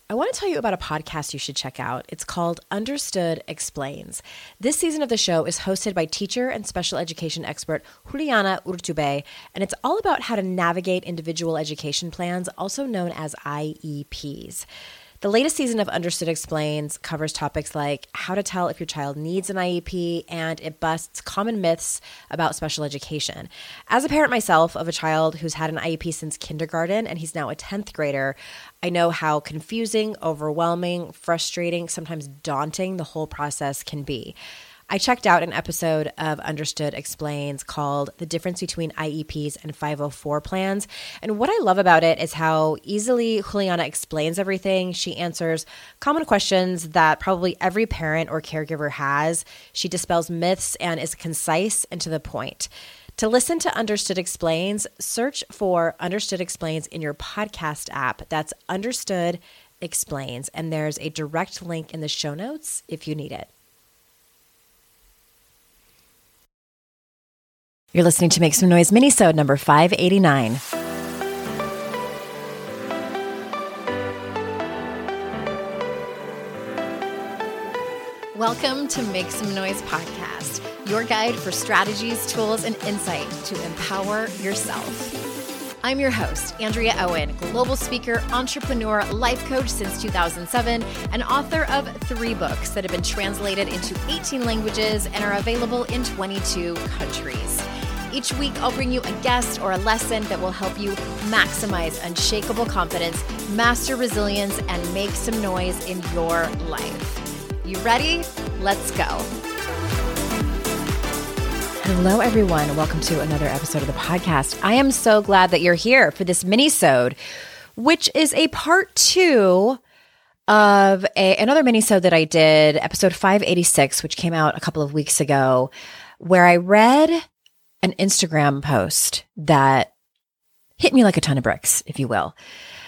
I want to tell you about a podcast you should check out. It's called Understood Explains. This season of the show is hosted by teacher and special education expert Juliana Urtubey, and it's all about how to navigate individual education plans, also known as IEPs. The latest season of Understood Explains covers topics like how to tell if your child needs an IEP, and it busts common myths about special education. As a parent myself of a child who's had an IEP since kindergarten, and he's now a 10th grader, I know how confusing, overwhelming, frustrating, sometimes daunting the whole process can be. I checked out an episode of Understood Explains called The Difference Between IEPs and 504 Plans. And what I love about it is how easily Juliana explains everything. She answers common questions that probably every parent or caregiver has. She dispels myths and is concise and to the point. To listen to Understood Explains, search for Understood Explains in your podcast app. That's Understood Explains. And there's a direct link in the show notes if you need it. You're listening to Make Some Noise minisode number 589. Welcome to Make Some Noise podcast, your guide for strategies, tools, and insight to empower yourself. I'm your host, Andrea Owen, global speaker, entrepreneur, life coach since 2007, and author of 3 books that have been translated into 18 languages and are available in 22 countries. Each week, I'll bring you a guest or a lesson that will help you maximize unshakable confidence, master resilience, and make some noise in your life. You ready? Let's go. Hello, everyone. Welcome to another episode of the podcast. I am so glad that you're here for this mini-sode, which is a part 2 of another mini-sode that I did, episode 586, which came out a couple of weeks ago, where I read an Instagram post that hit me like a ton of bricks, if you will,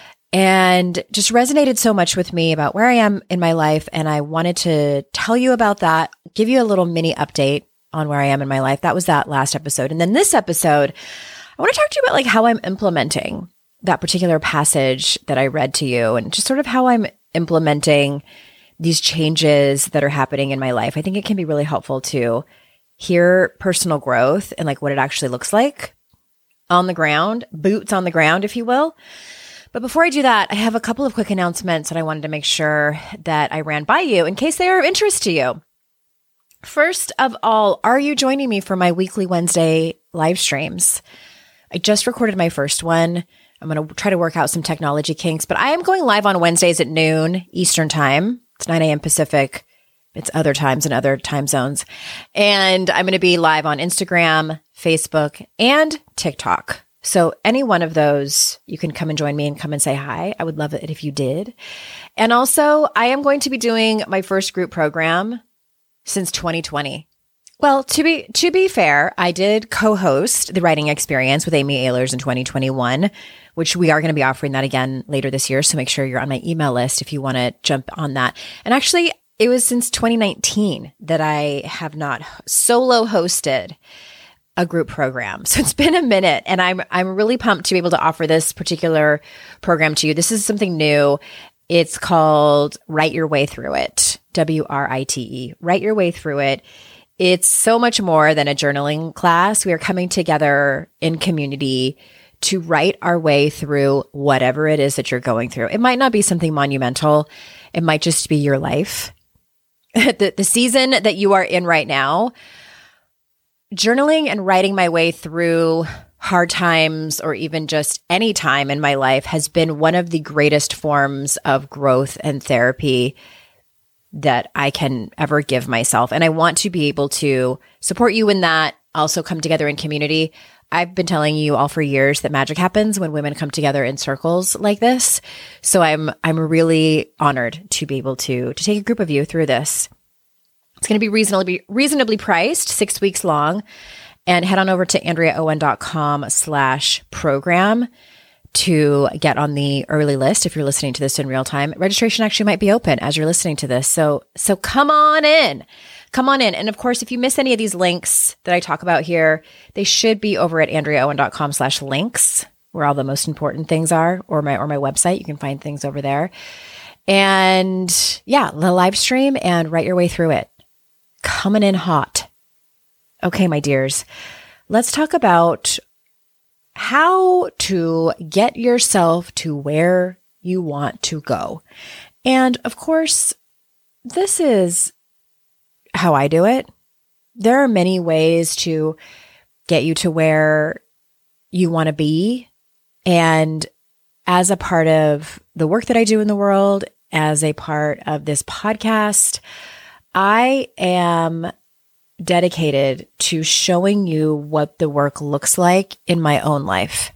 and just resonated so much with me about where I am in my life. And I wanted to tell you about that, give you a little mini update on where I am in my life. That was that last episode. And then this episode, I want to talk to you about like how I'm implementing that particular passage that I read to you and just sort of how I'm implementing these changes that are happening in my life. I think it can be really helpful to hear personal growth and like what it actually looks like on the ground, boots on the ground, if you will. But before I do that, I have a couple of quick announcements that I wanted to make sure that I ran by you in case they are of interest to you. First of all, are you joining me for my weekly Wednesday live streams? I just recorded my first one. I'm going to try to work out some technology kinks, but I am going live on Wednesdays at noon Eastern time. It's 9 a.m. Pacific. It's other times in other time zones. And I'm going to be live on Instagram, Facebook, and TikTok. So any one of those, you can come and join me and come and say hi. I would love it if you did. And also, I am going to be doing my first group program since 2020. Well, to be fair, I did co-host the Writing Experience with Amy Ehlers in 2021, which we are going to be offering that again later this year. So make sure you're on my email list if you want to jump on that. And actually, it was since 2019 that I have not solo hosted a group program. So it's been a minute, and I'm really pumped to be able to offer this particular program to you. This is something new. It's called Write Your Way Through It, WRITE, Write Your Way Through It. It's so much more than a journaling class. We are coming together in community to write our way through whatever it is that you're going through. It might not be something monumental. It might just be your life. The season that you are in right now, journaling and writing my way through hard times or even just any time in my life has been one of the greatest forms of growth and therapy that I can ever give myself. And I want to be able to support you in that, also come together in community. I've been telling you all for years that magic happens when women come together in circles like this. So I'm really honored to be able to take a group of you through this. It's going to be reasonably priced, 6 weeks long, and head on over to andreaowen.com/program to get on the early list if you're listening to this in real time. Registration actually might be open as you're listening to this. So come on in. Come on in. And of course, if you miss any of these links that I talk about here, they should be over at andreaowen.com/links, where all the most important things are, or my website. You can find things over there. And yeah, the live stream and write your way through it. Coming in hot. Okay, my dears, let's talk about how to get yourself to where you want to go. And of course, this is how I do it. There are many ways to get you to where you want to be. And as a part of the work that I do in the world, as a part of this podcast, I am dedicated to showing you what the work looks like in my own life.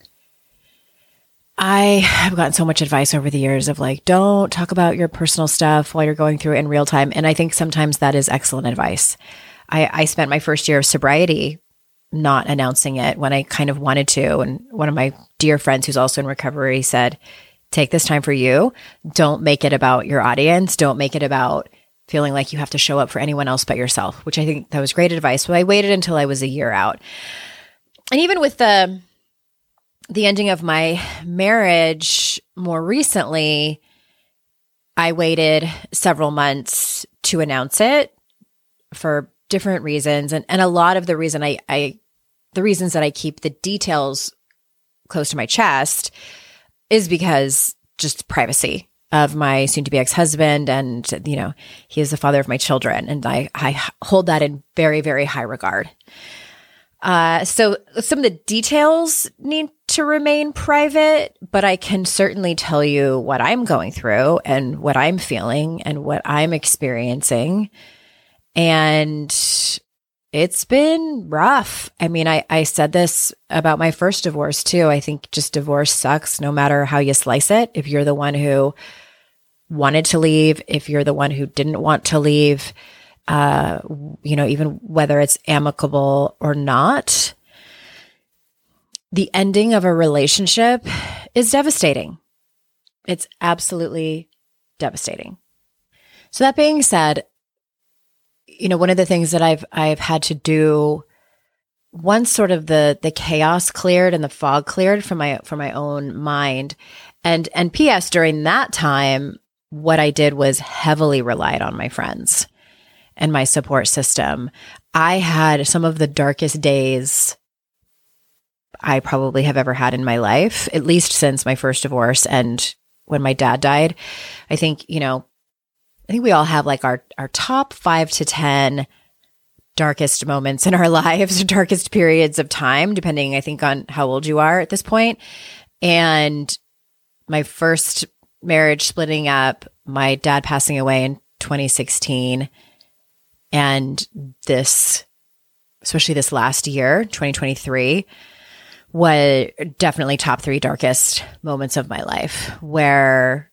I have gotten so much advice over the years of like, don't talk about your personal stuff while you're going through it in real time. And I think sometimes that is excellent advice. I spent my first year of sobriety not announcing it when I kind of wanted to. And one of my dear friends who's also in recovery said, take this time for you. Don't make it about your audience. Don't make it about feeling like you have to show up for anyone else but yourself, which I think that was great advice. So I waited until I was a year out. And even with the ending of my marriage more recently, I waited several months to announce it for different reasons. And a lot of the reasons that I keep the details close to my chest is because just privacy of my soon-to-be ex-husband. And, you know, he is the father of my children. And I hold that in very, very high regard. So some of the details need to remain private, but I can certainly tell you what I'm going through and what I'm feeling and what I'm experiencing. And it's been rough. I mean, I said this about my first divorce too. I think just divorce sucks no matter how you slice it. If you're the one who wanted to leave, if you're the one who didn't want to leave, even whether it's amicable or not, the ending of a relationship is devastating. It's absolutely devastating. So that being said, you know, one of the things that I've had to do once sort of the chaos cleared and the fog cleared from my own mind, and P.S. during that time, what I did was heavily relied on my friends and my support system. I had some of the darkest days I probably have ever had in my life, at least since my first divorce and when my dad died. I think we all have like our top 5 to 10 darkest moments in our lives, darkest periods of time, depending, I think, on how old you are at this point. And my first marriage splitting up, my dad passing away in 2016, and especially this last year, 2023, was definitely top 3 darkest moments of my life, where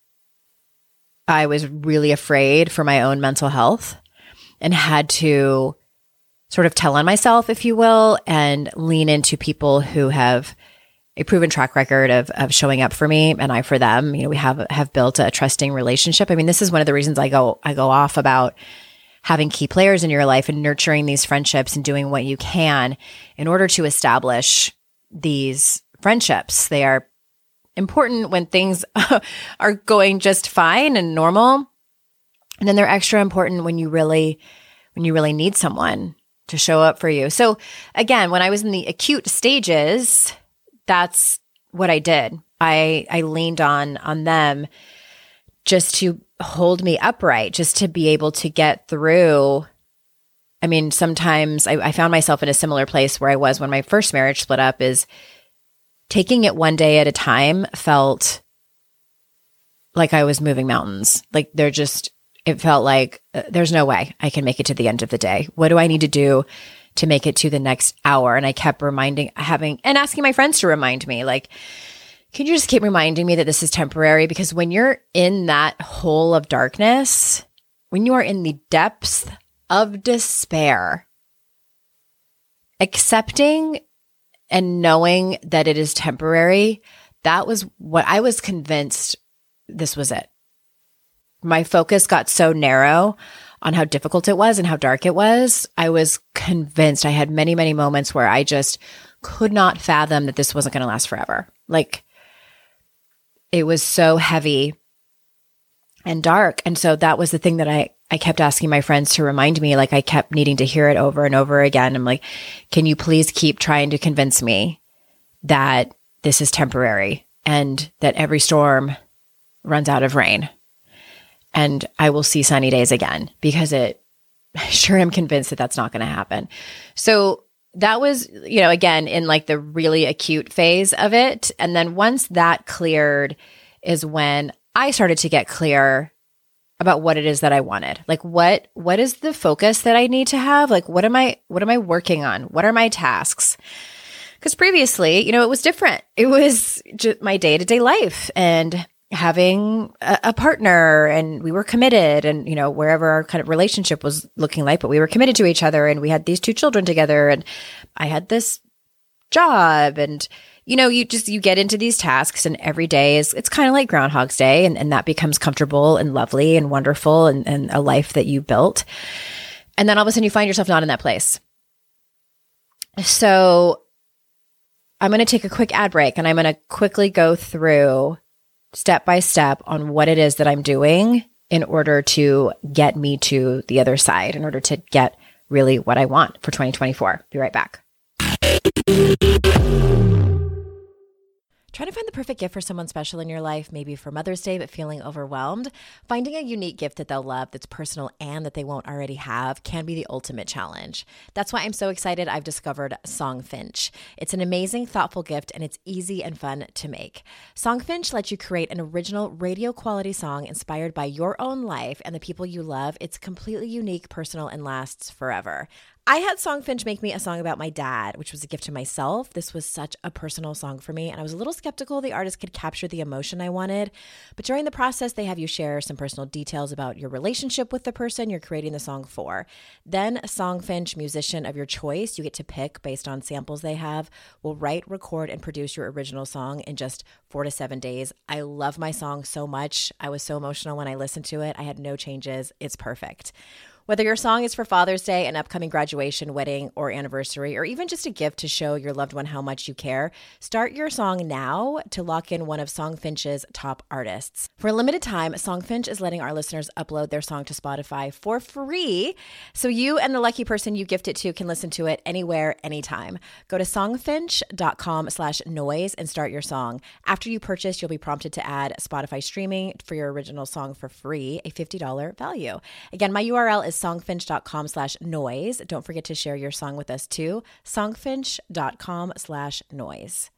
I was really afraid for my own mental health and had to sort of tell on myself, if you will, and lean into people who have a proven track record of showing up for me and I for them. You know, we have built a trusting relationship. I mean, this is one of the reasons I go off about having key players in your life and nurturing these friendships and doing what you can in order to establish these friendships. They are important when things are going just fine and normal. And then they're extra important when you really need someone to show up for you. So again, when I was in the acute stages, that's what I did. I leaned on them just to hold me upright, just to be able to get through. I mean, sometimes I found myself in a similar place where I was when my first marriage split up, is taking it one day at a time felt like I was moving mountains. Like it felt like there's no way I can make it to the end of the day. What do I need to do to make it to the next hour? And I kept asking my friends to remind me, like, can you just keep reminding me that this is temporary? Because when you're in that hole of darkness, when you are in the depths of despair, accepting and knowing that it is temporary, that was what I was convinced this was it. My focus got so narrow on how difficult it was and how dark it was. I was convinced. I had many, many moments where I just could not fathom that this wasn't going to last forever. Like, it was so heavy and dark. And so that was the thing that I kept asking my friends to remind me, like I kept needing to hear it over and over again. I'm like, can you please keep trying to convince me that this is temporary and that every storm runs out of rain and I will see sunny days again, because I sure am convinced that that's not going to happen. So that was, again, in like the really acute phase of it. And then once that cleared is when I started to get clear about what it is that I wanted. Like what is the focus that I need to have? Like what am I working on? What are my tasks? Because previously, it was different. It was just my day-to-day life and having a partner, and we were committed, and, wherever our kind of relationship was looking like, but we were committed to each other, and we had these 2 children together, and I had this job, and, you get into these tasks, and every day it's kind of like Groundhog's Day, and that becomes comfortable and lovely and wonderful and a life that you built. And then all of a sudden you find yourself not in that place. So I'm going to take a quick ad break, and I'm going to quickly go through step by step on what it is that I'm doing in order to get me to the other side, in order to get really what I want for 2024. Be right back. Trying to find the perfect gift for someone special in your life, maybe for Mother's Day, but feeling overwhelmed? Finding a unique gift that they'll love, that's personal and that they won't already have, can be the ultimate challenge. That's why I'm so excited I've discovered Songfinch. It's an amazing, thoughtful gift, and it's easy and fun to make. Songfinch lets you create an original radio quality song inspired by your own life and the people you love. It's completely unique, personal, and lasts forever. I had Songfinch make me a song about my dad, which was a gift to myself. This was such a personal song for me, and I was a little skeptical the artist could capture the emotion I wanted. But during the process, they have you share some personal details about your relationship with the person you're creating the song for. Then a Songfinch musician of your choice, you get to pick based on samples they have, will write, record, and produce your original song in just 4 to 7 days. I love my song so much. I was so emotional when I listened to it. I had no changes. It's perfect. Whether your song is for Father's Day, an upcoming graduation, wedding, or anniversary, or even just a gift to show your loved one how much you care, start your song now to lock in one of Songfinch's top artists. For a limited time, Songfinch is letting our listeners upload their song to Spotify for free, so you and the lucky person you gift it to can listen to it anywhere, anytime. Go to songfinch.com/noise and start your song. After you purchase, you'll be prompted to add Spotify streaming for your original song for free, a $50 value. Again, my URL is songfinch.com/noise. Don't forget to share your song with us too. Songfinch.com/noise.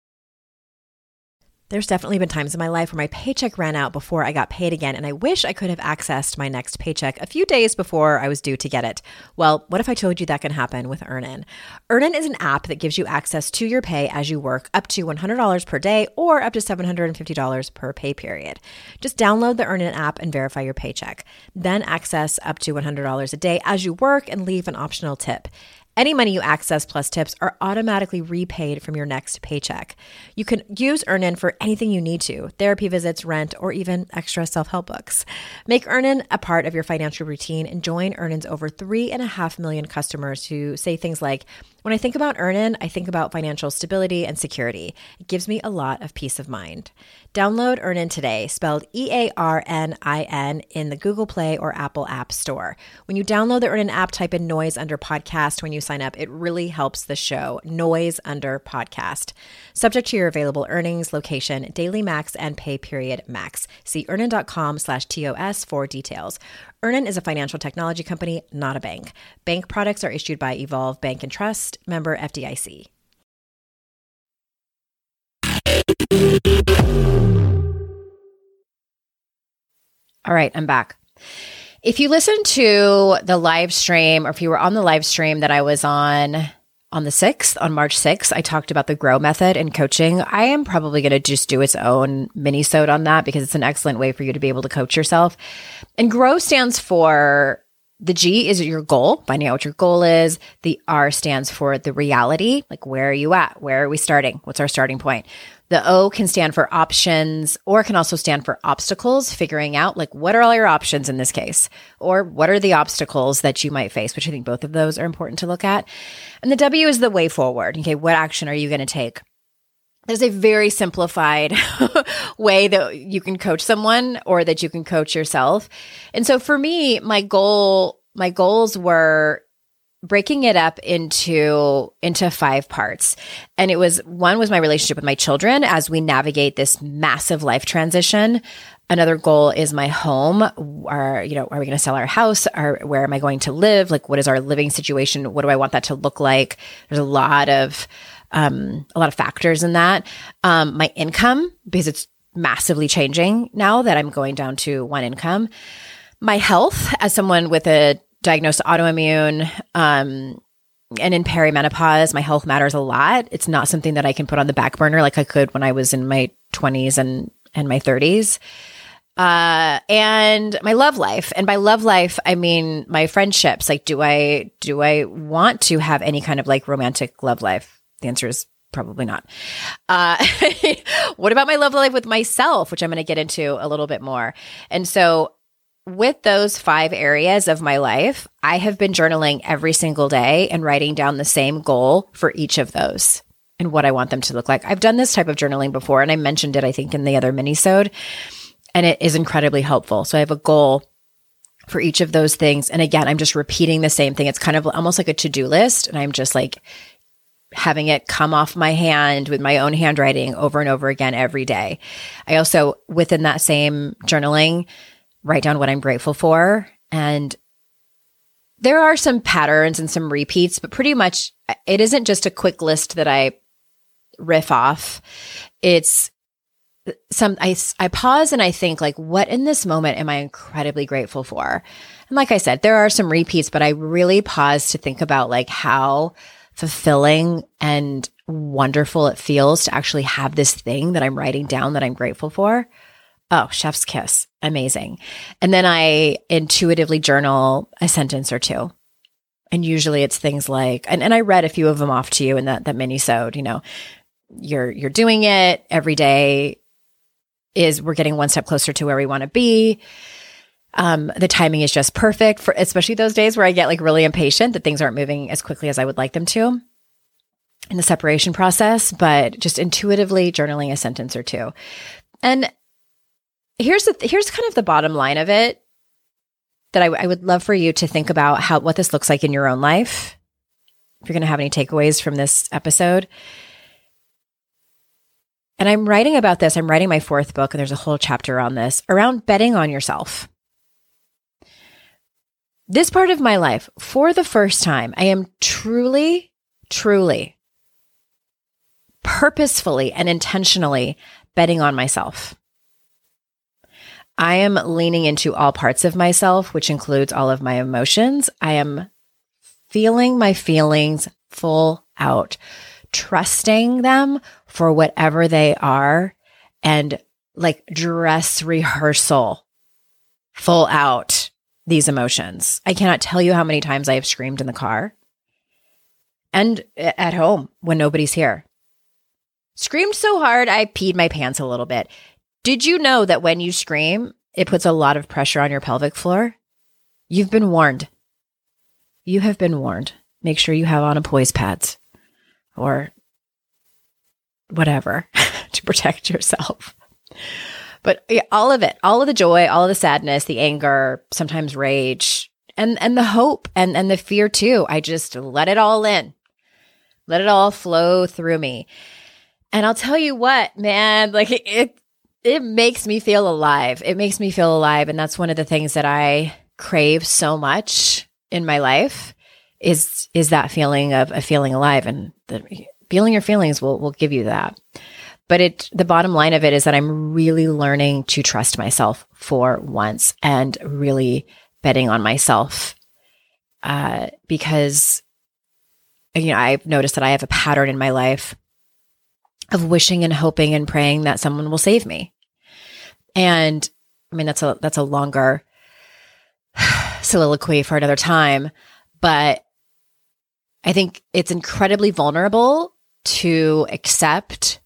There's definitely been times in my life where my paycheck ran out before I got paid again, and I wish I could have accessed my next paycheck a few days before I was due to get it. Well, what if I told you that can happen with Earnin? Earnin is an app that gives you access to your pay as you work, up to $100 per day or up to $750 per pay period. Just download the Earnin app and verify your paycheck. Then access up to $100 a day as you work and leave an optional tip. Any money you access plus tips are automatically repaid from your next paycheck. You can use Earnin for anything you need to: therapy visits, rent, or even extra self-help books. Make Earnin a part of your financial routine and join Earnin's over 3.5 million customers who say things like, "When I think about Earnin, I think about financial stability and security. It gives me a lot of peace of mind." Download Earnin today, spelled EARNIN, in the Google Play or Apple App Store. When you download the Earnin app, type in Noise under podcast when you sign up. It really helps the show. Noise under podcast. Subject to your available earnings, location, daily max, and pay period max. See earnin.com/TOS for details. Earnin is a financial technology company, not a bank. Bank products are issued by Evolve Bank and Trust, member FDIC. All right, I'm back. If you listen to the live stream, or if you were on the live stream that I was on the 6th, on March 6th, I talked about the GROW method in coaching. I am probably going to just do its own mini-sode on that because it's an excellent way for you to be able to coach yourself. And GROW stands for, the G is your goal, finding out what your goal is. The R stands for the reality, like where are you at? Where are we starting? What's our starting point? The O can stand for options, or it can also stand for obstacles, figuring out like what are all your options in this case, or what are the obstacles that you might face, which I think both of those are important to look at. And the W is the way forward. Okay, what action are you going to take there's a very simplified way that you can coach someone or that you can coach yourself. And so for me, my goals were breaking it up into 5 parts. And one was my relationship with my children as we navigate this massive life transition. Another goal is my home. Are we going to sell our house? Where am I going to live? Like, what is our living situation? What do I want that to look like? There's a lot of factors in that. My income, because it's massively changing now that I'm going down to one income. My health as someone with a diagnosed autoimmune, and in perimenopause, my health matters a lot. It's not something that I can put on the back burner like I could when I was in my 20s and my 30s. And my love life. And by love life, I mean my friendships. Like, do I want to have any kind of like romantic love life? The answer is probably not. What about my love life with myself, which I'm going to get into a little bit more. And so with those 5 areas of my life, I have been journaling every single day and writing down the same goal for each of those and what I want them to look like. I've done this type of journaling before, and I mentioned it, I think, in the other mini-sode, and it is incredibly helpful. So I have a goal for each of those things. And again, I'm just repeating the same thing. It's kind of almost like a to-do list, and I'm just like having it come off my hand with my own handwriting over and over again every day. I also, within that same journaling, write down what I'm grateful for. And there are some patterns and some repeats, but pretty much it isn't just a quick list that I riff off. It's I pause and I think, like, what in this moment am I incredibly grateful for? And like I said, there are some repeats, but I really pause to think about like how fulfilling and wonderful it feels to actually have this thing that I'm writing down that I'm grateful for. Oh, chef's kiss. Amazing. And then I intuitively journal a sentence or 2. And usually it's things like, and I read a few of them off to you in that mini-sode, you're doing it every day we're getting one step closer to where we want to be. The timing is just perfect for, especially those days where I get like really impatient that things aren't moving as quickly as I would like them to in the separation process, but just intuitively journaling a sentence or 2. And here's kind of the bottom line of it that I would love for you to think about what this looks like in your own life. If you're going to have any takeaways from this episode. And I'm writing about this. I'm writing my 4th book, and there's a whole chapter on this around betting on yourself. This part of my life, for the first time, I am truly, truly, purposefully and intentionally betting on myself. I am leaning into all parts of myself, which includes all of my emotions. I am feeling my feelings full out, trusting them for whatever they are, and like dress rehearsal full out these emotions. I cannot tell you how many times I have screamed in the car and at home when nobody's here. Screamed so hard, I peed my pants a little bit. Did you know that when you scream, it puts a lot of pressure on your pelvic floor? You've been warned. You have been warned. Make sure you have on a poise pads or whatever to protect yourself. But all of it, all of the joy, all of the sadness, the anger, sometimes rage, and the hope and the fear too. I just let it all in. Let it all flow through me. And I'll tell you what, man, like it makes me feel alive. It makes me feel alive. And that's one of the things that I crave so much in my life is that feeling of feeling alive. And feeling your feelings will give you that. But the bottom line of it is that I'm really learning to trust myself for once and really betting on myself. Because, I've noticed that I have a pattern in my life of wishing and hoping and praying that someone will save me. And I mean, that's a longer soliloquy for another time, but I think it's incredibly vulnerable to accept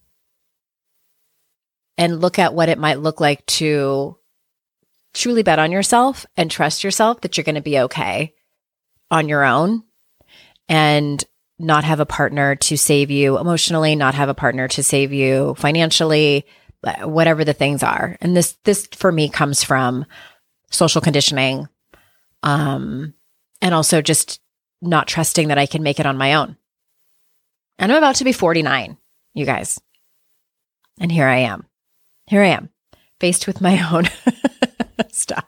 and look at what it might look like to truly bet on yourself and trust yourself that you're going to be okay on your own. And not have a partner to save you emotionally, not have a partner to save you financially, whatever the things are. And this for me comes from social conditioning, and also just not trusting that I can make it on my own. And I'm about to be 49, you guys. And here I am, faced with my own stuff.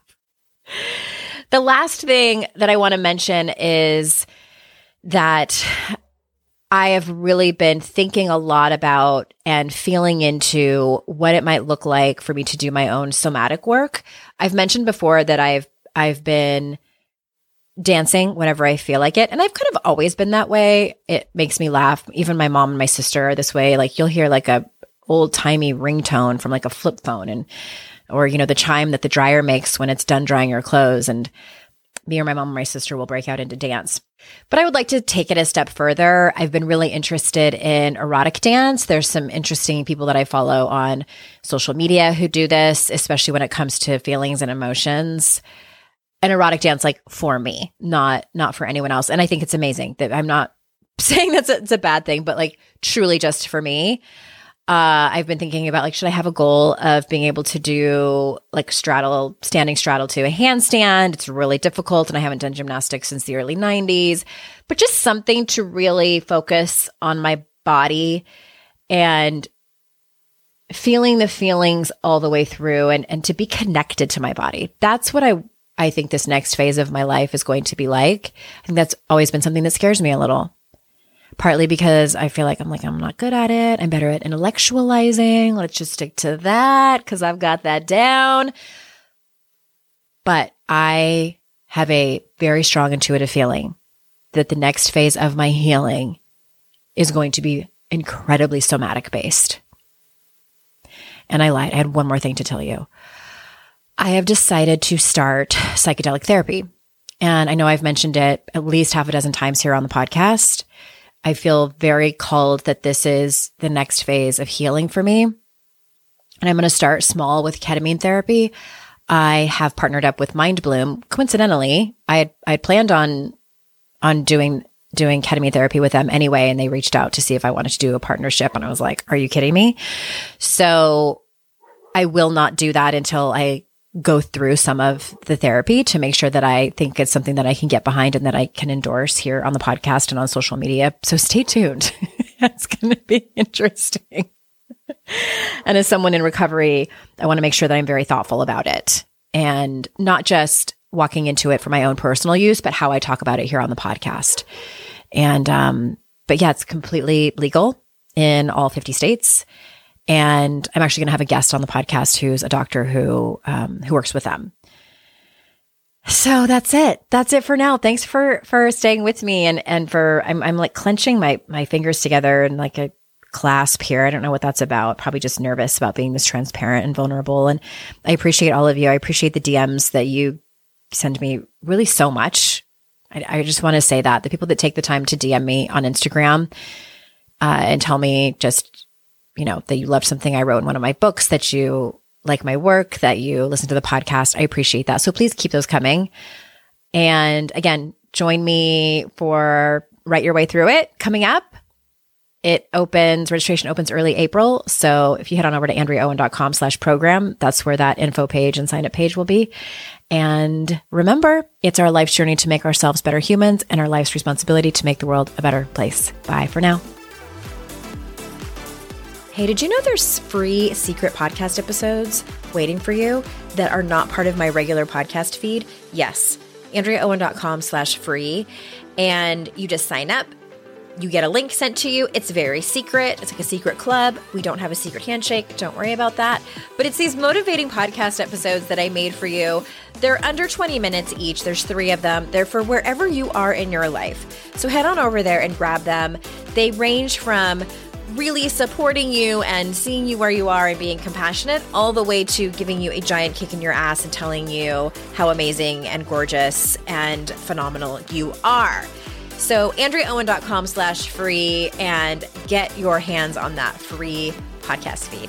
The last thing that I want to mention is that I have really been thinking a lot about and feeling into what it might look like for me to do my own somatic work. I've mentioned before that I've been dancing whenever I feel like it. And I've kind of always been that way. It makes me laugh. Even my mom and my sister are this way. Like you'll hear like a old timey ringtone from like a flip phone or, you know, the chime that the dryer makes when it's done drying your clothes. And me or my mom and my sister will break out into dance. But I would like to take it a step further. I've been really interested in erotic dance. There's some interesting people that I follow on social media who do this, especially when it comes to feelings and emotions. And erotic dance, like for me, not for anyone else. And I think it's amazing. That I'm not saying it's a bad thing, but like truly just for me. I've been thinking about like, should I have a goal of being able to do like standing straddle to a handstand? It's really difficult and I haven't done gymnastics since the early 90s, but just something to really focus on my body and feeling the feelings all the way through and to be connected to my body. That's what I think this next phase of my life is going to be like. I think that's always been something that scares me a little. Partly because I feel like I'm not good at it. I'm better at intellectualizing. Let's just stick to that because I've got that down. But I have a very strong intuitive feeling that the next phase of my healing is going to be incredibly somatic based. And I lied. I had one more thing to tell you. I have decided to start psychedelic therapy. And I know I've mentioned it at least half a dozen times here on the podcast. I feel very called that this is the next phase of healing for me. And I'm going to start small with ketamine therapy. I have partnered up with MindBloom. Coincidentally, I had planned on doing ketamine therapy with them anyway, and they reached out to see if I wanted to do a partnership. And I was like, are you kidding me? So I will not do that until I go through some of the therapy to make sure that I think it's something that I can get behind and that I can endorse here on the podcast and on social media. So stay tuned. It's going to be interesting. And as someone in recovery, I want to make sure that I'm very thoughtful about it and not just walking into it for my own personal use, but how I talk about it here on the podcast. And, but yeah, it's completely legal in all 50 states. And I'm actually going to have a guest on the podcast who's a doctor who works with them. So that's it. That's it for now. Thanks for staying with me and for I'm like clenching my fingers together in like a clasp here. I don't know what that's about. Probably just nervous about being this transparent and vulnerable. And I appreciate all of you. I appreciate the DMs that you send me really so much. I just want to say that the people that take the time to DM me on Instagram and tell me just, you know, that you love something I wrote in one of my books, that you like my work, that you listen to the podcast. I appreciate that. So please keep those coming. And again, join me for Write Your Way Through It coming up. Registration opens early April. So if you head on over to AndreaOwen.com/program, that's where that info page and sign up page will be. And remember, it's our life's journey to make ourselves better humans and our life's responsibility to make the world a better place. Bye for now. Hey, did you know there's free secret podcast episodes waiting for you that are not part of my regular podcast feed? Yes, AndreaOwen.com/free. And you just sign up. You get a link sent to you. It's very secret. It's like a secret club. We don't have a secret handshake. Don't worry about that. But it's these motivating podcast episodes that I made for you. They're under 20 minutes each. There's 3 of them. They're for wherever you are in your life. So head on over there and grab them. They range from really supporting you and seeing you where you are and being compassionate, all the way to giving you a giant kick in your ass and telling you how amazing and gorgeous and phenomenal you are. So AndreaOwen.com/free and get your hands on that free podcast feed.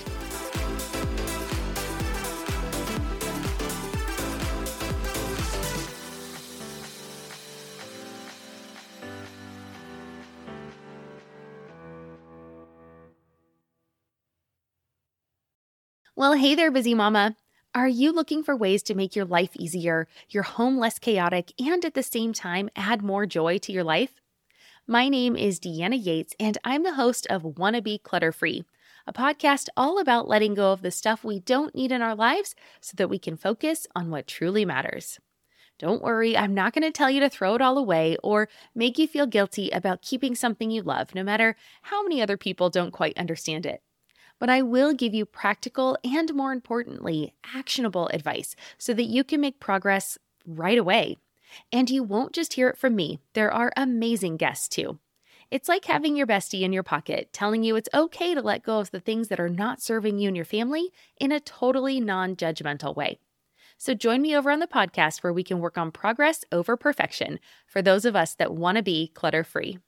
Well, hey there, busy mama. Are you looking for ways to make your life easier, your home less chaotic, and at the same time add more joy to your life? My name is Deanna Yates, and I'm the host of Wanna Be Clutter Free, a podcast all about letting go of the stuff we don't need in our lives so that we can focus on what truly matters. Don't worry, I'm not going to tell you to throw it all away or make you feel guilty about keeping something you love, no matter how many other people don't quite understand it. But I will give you practical and, more importantly, actionable advice so that you can make progress right away. And you won't just hear it from me. There are amazing guests too. It's like having your bestie in your pocket telling you it's okay to let go of the things that are not serving you and your family in a totally non-judgmental way. So join me over on the podcast where we can work on progress over perfection for those of us that want to be clutter-free.